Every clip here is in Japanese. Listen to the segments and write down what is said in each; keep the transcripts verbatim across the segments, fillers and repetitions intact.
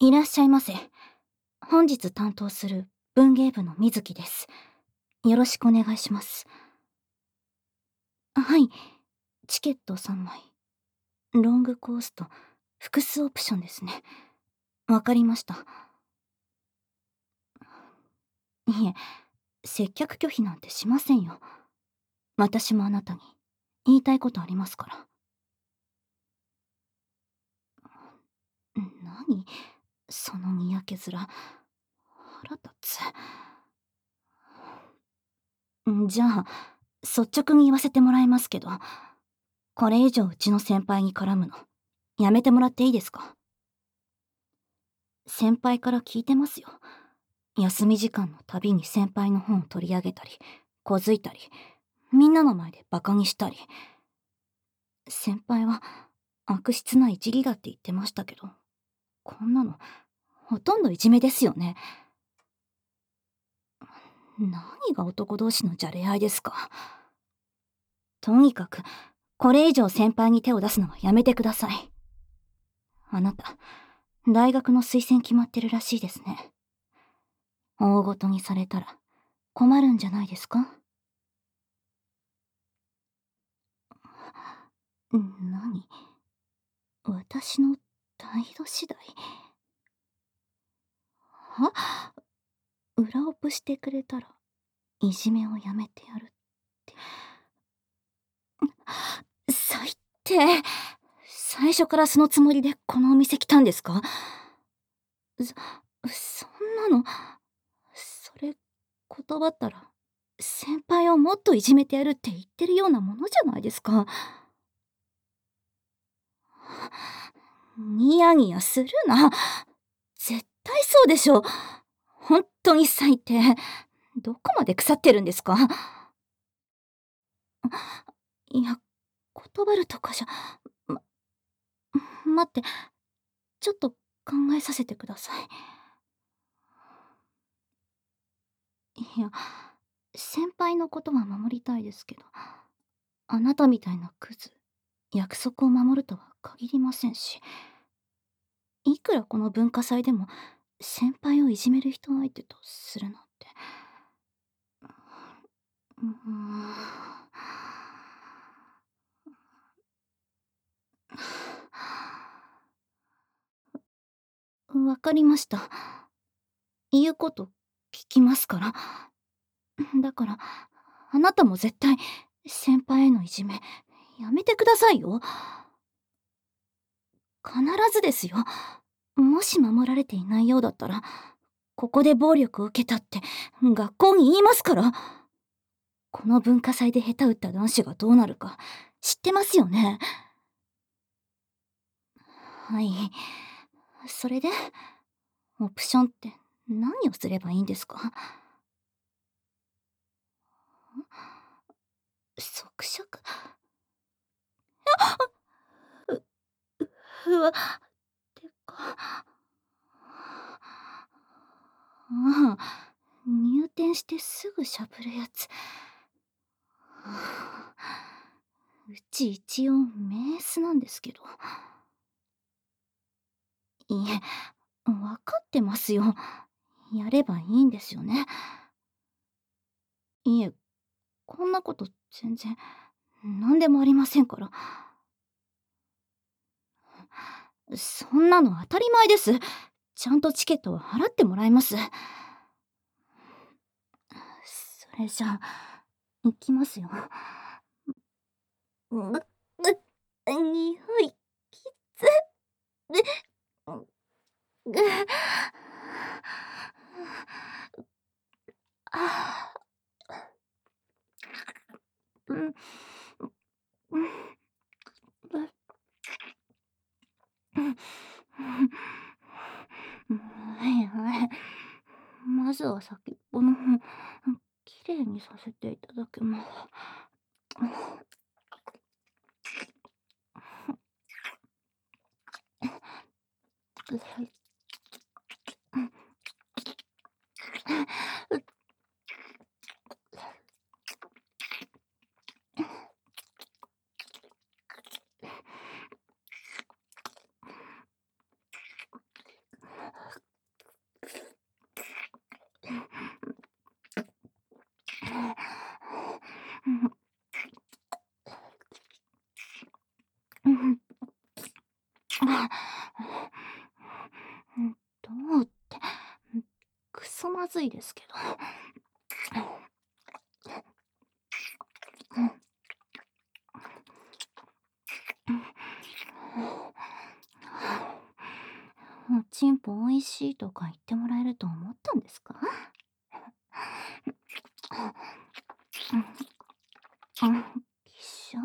いらっしゃいませ。本日担当する文芸部の水木です。よろしくお願いします。はい。チケットさんまい。ロングコースと複数オプションですね。わかりました。いえ、接客拒否なんてしませんよ。私もあなたに言いたいことありますから。何そのにやけ面。腹立つ。じゃあ、率直に言わせてもらいますけど、これ以上うちの先輩に絡むの、やめてもらっていいですか？先輩から聞いてますよ。休み時間のたびに先輩の本を取り上げたり、小づいたり、みんなの前でバカにしたり。先輩は悪質ないじりだって言ってましたけど、こんなの、ほとんどいじめですよね。何が男同士のじゃれ合いですか。とにかく、これ以上先輩に手を出すのはやめてください。あなた、大学の推薦決まってるらしいですね。大ごとにされたら困るんじゃないですか？何？私の態度次第？は？裏オプしてくれたらいじめをやめてやるって。最低。最初からそのつもりでこのお店来たんですか？そ、そんなの、それ断ったら先輩をもっといじめてやるって言ってるようなものじゃないですか。ニヤニヤするな。絶対そうでしょ。本当に最低。どこまで腐ってるんですか？いや、断るとかじゃ、ま、待って、ちょっと考えさせてください。いや、先輩のことは守りたいですけど、あなたみたいなクズ、約束を守るとは限りませんし、いくらこの文化祭でも先輩をいじめる人相手とするなんて。うーん。わかりました。言うこと聞きますから。だから、あなたも絶対先輩へのいじめやめてくださいよ。必ずですよ。もし守られていないようだったら、ここで暴力を受けたって学校に言いますから。この文化祭で下手打った男子がどうなるか知ってますよね？はい。それで、オプションって何をすればいいんですか？縮尺？う、うわ、てか。ああ、入店してすぐしゃぶるやつ。うち一応メースなんですけど。いえ、わかってますよ。やればいいんですよね。いえ、こんなこと全然、なんでもありませんから。そんなの当たり前です。ちゃんとチケットは払ってもらいます。それじゃあ、行きますよ。う、う、におい、きつ。ぐ、ぐ、ああ。うん、うん、うん、はいはい。まずは先っぽの方、きれいにさせていただきます。 あ、どうって、くそまずいですけど。おちんぽ美味しいとか言ってもらえると思ったんですか？きっしょ。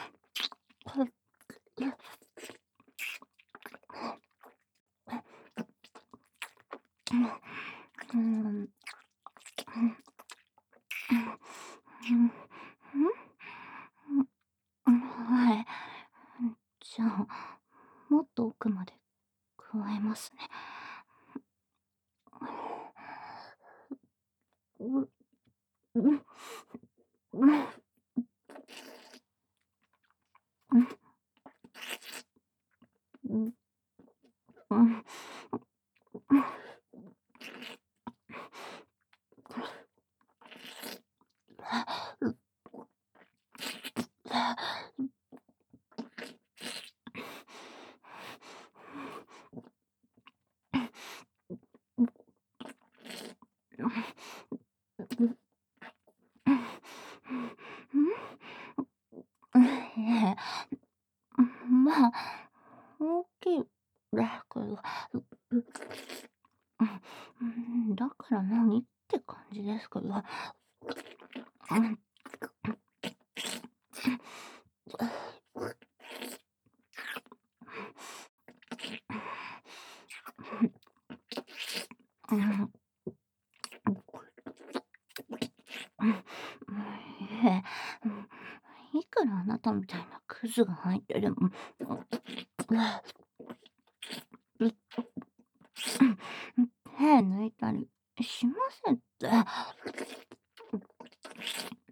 うん。はい。じゃあ、もっと奥まで加えますね。う、う、う、う、う、ええ、まあ、大きいですけど、うん、だから何って感じですけど。うん。うん。ええ、いくらあなたみたいなクズが入ってでも、手抜いたりしませんって。うん。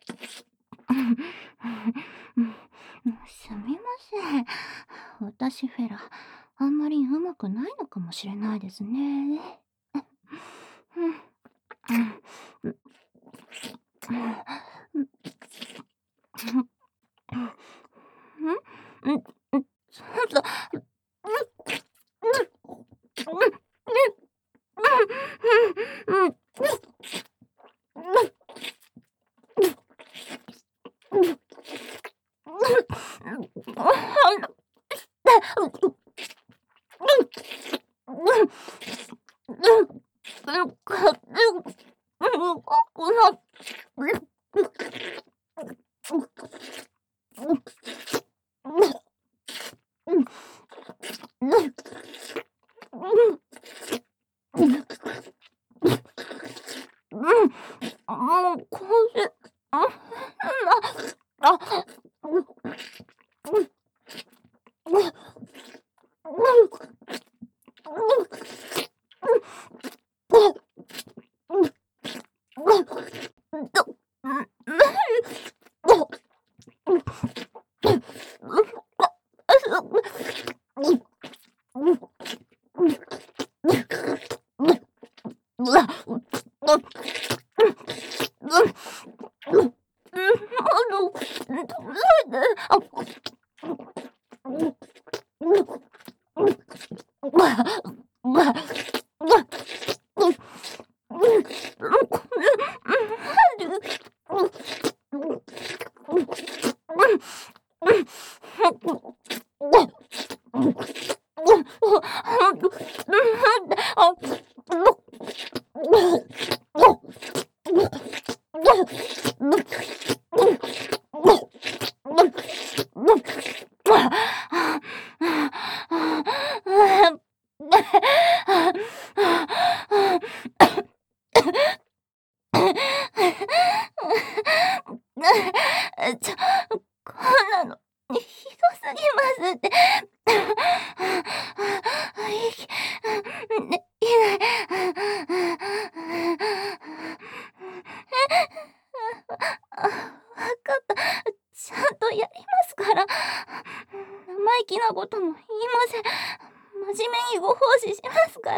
すみません。私フェラ、あんまり上手くないのかもしれないですね。うん。うん。うん。うん。うん。ちょっと。もう、こうしあ、あ、あ、ちょ、こんなの、ひどすぎますって。息できない。わかった。ちゃんとやりますから。生意気なことも言いません。真面目にご奉仕しますから。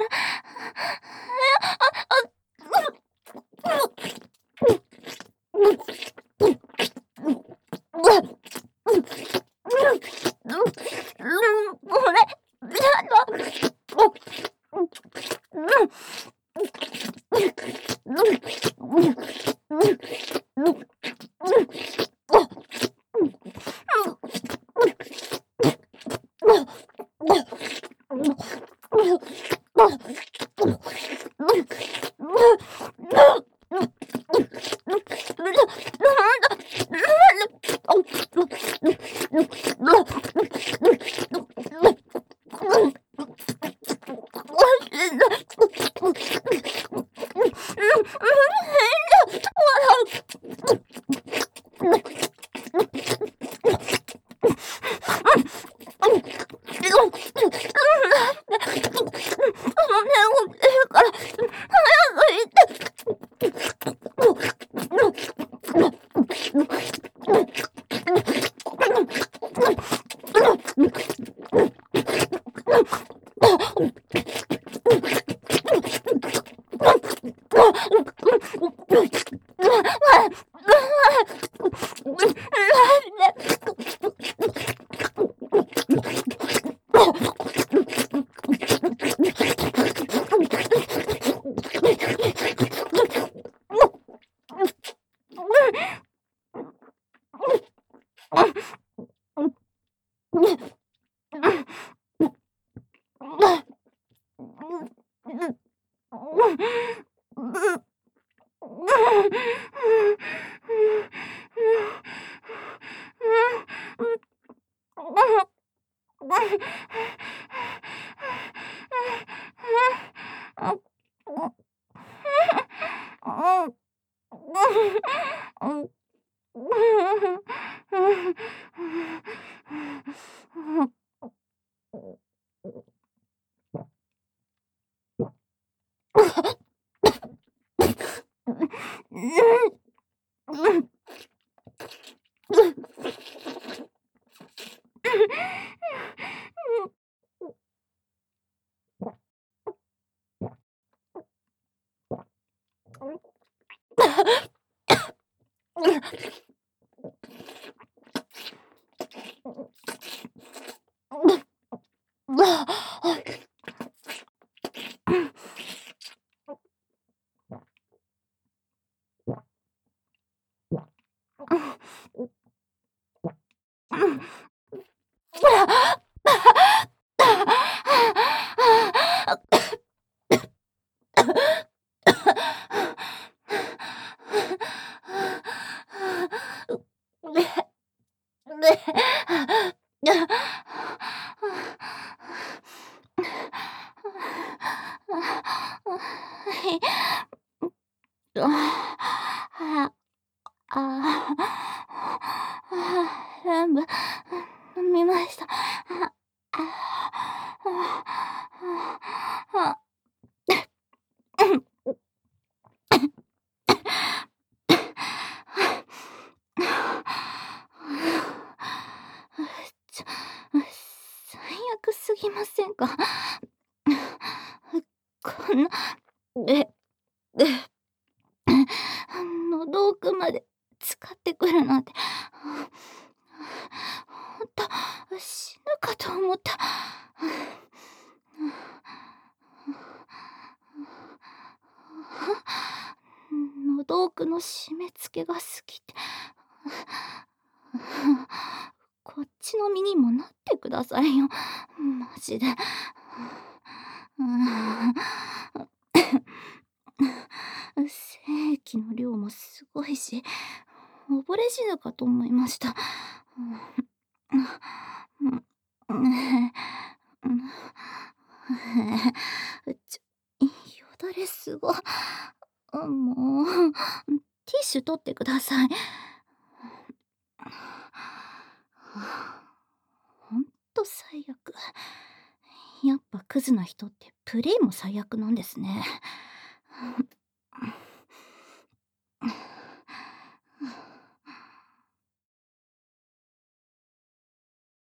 から全部飲みました。ちょ、最悪すぎませんか。こんな、え、え、喉奥まで使ってくるなんて、ほんと死ぬかと思った。喉奥の締め付けが好きって。こっちの身にもなってくださいよ。マジで。精液の量もすごいし、溺れ死ぬかと思いました。ちょ、よだれすご。もう、ティッシュ取ってください。ほんと最悪。やっぱクズな人ってプレイも最悪なんですね。